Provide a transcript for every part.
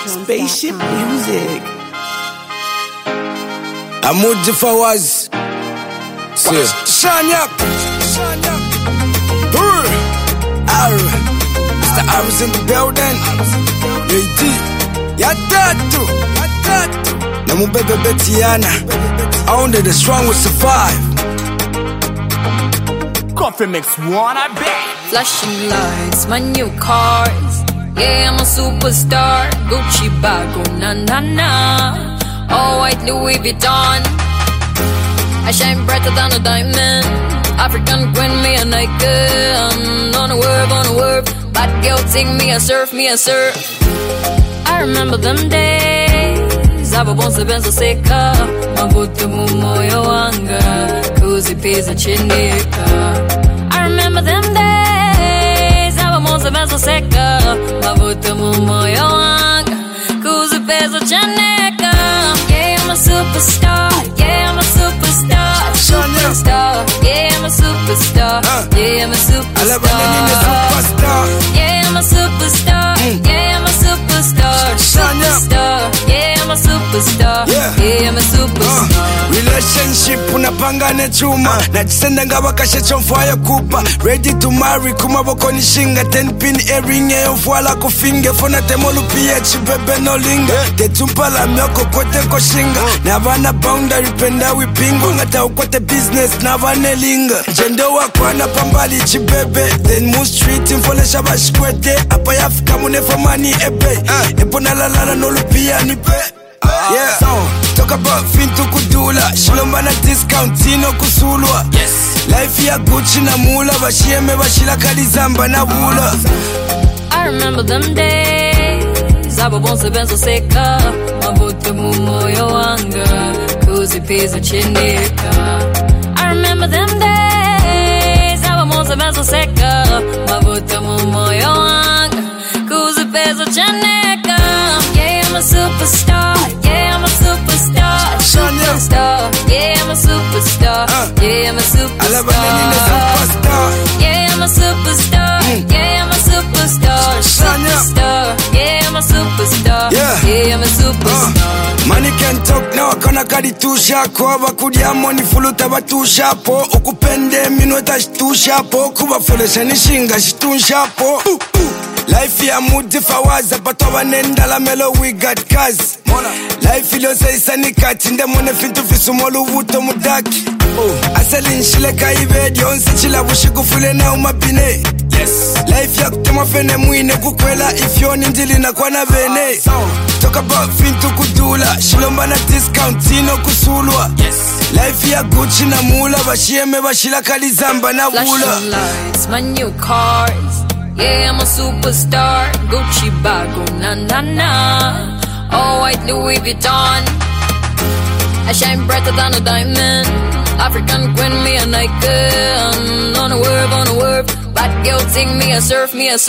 Spaceship music. Amoudi Fawaz. Shanyak. Mr. Arrows in the building. Yatatu. Namu bebe Betiana. Only the strong will survive. Coffee mix one, I bet. Flashing lights, my new cars. Yeah, I'm a superstar. Gucci bag, oh na na na. All white Louis Vuitton. I shine brighter than a diamond. African queen, me a Nike. On a word. Bad girl, take me a surf, I remember them days. Aba bonse benzo seka. Mabutu mumoyo wanga. Kuzi pizza chinika. I remember them days. Aba bonse benzo seka. Mabutu mumoyo wanga. Kuzi pizza chinika. Yeah, I'm a superstar. Yeah, I'm a superstar. Yeah, I'm a superstar. Yeah, I'm a superstar. Yeah, I'm a superstar. Yeah, I'm a superstar. Yeah, I'm a superstar. Yeah, I'm a superstar. Relationship unapanga ne chuma. Najisenda nga wakashe chomfaya kupa. Ready to marry kumaboko nishinga. 10 pin earring yofwala kufinge. Fona temolu pia chibebe no linga. Tetumpa la myoko kote koshinga. Navana boundary penda wipingo. Ngata ukote business navane linga. Jendo wakwana pambali chibebe. Then move street infolesha bashikwete. Apa yafika munefa mani ebe. Epo nalalala nolupia nipe. Yeah, talk about fintu kudula. Shilomba na discount zino kusulwa. Life ya Gucci na mula. Bashieme bashila kalizamba na wula. I remember them days. Aba bonse benzo seka. Mabutu mumoyo wanga. Kuzi pizza chinika. I remember them days. Aba bonse benzo seka. Mabutu mumoyo wanga. Kuzi pizza chinika. Yeah, I'm a superstar. Yeah, I'm a superstar. Yeah, I'm a superstar. Yeah, I'm a superstar. Yeah, I'm a superstar. Yeah, I'm a superstar. Yeah, I'm a superstar. Yeah, I'm a superstar. Money can talk now, akana kaditusha. Kwa bakudia money fuluta batusha po. Ukupende minweta shitusha po. Kuba fulesha nishinga shitunsha po. Life ya Amoudi Fawaz. Pato wanenda la melo we got cars. Life ilo se isanika. Tinde mone fintu fisumolu vuto mudaki. Asali nshile kaibedi. Onse chila wushiku fule na umapine. Life ya kutema fene mwine kukwela. Ifyo nindili na kwa na vene. Talk about fintu kudula. Shilomba na discount zino kusulwa. Life ya Gucci na mula. Bashieme bashila kalizamba na wula. Flashing lights, my new cars. Yeah, I'm a superstar. Gucci bag, oh na na na. All white Louis Vuitton. I shine brighter than a diamond. African queen, me a Nike. On a word. Bad girl, take me a surf.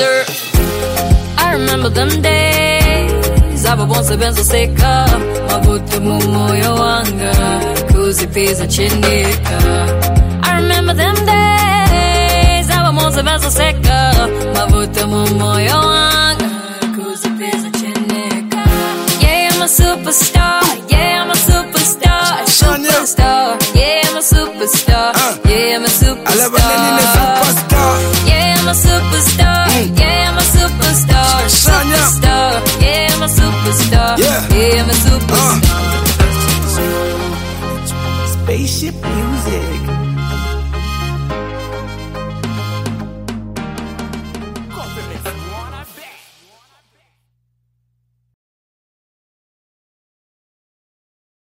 I remember them days. Aba bonse benzo seka. Mabutu mumoyo wanga. Kuzi pizza chinika. I remember them days. Aba bonse benzo seka. Mabutu mumoyo wanga. Kuzi pizza chinika. Yeah, I'm a superstar. Yeah, I'm a superstar. Yeah, I'm a superstar. Yeah, I'm a superstar. Yeah, I'm a superstar. Yeah, I'm a superstar. Yeah, I'm a superstar. Yeah, I'm a superstar. Spaceship music.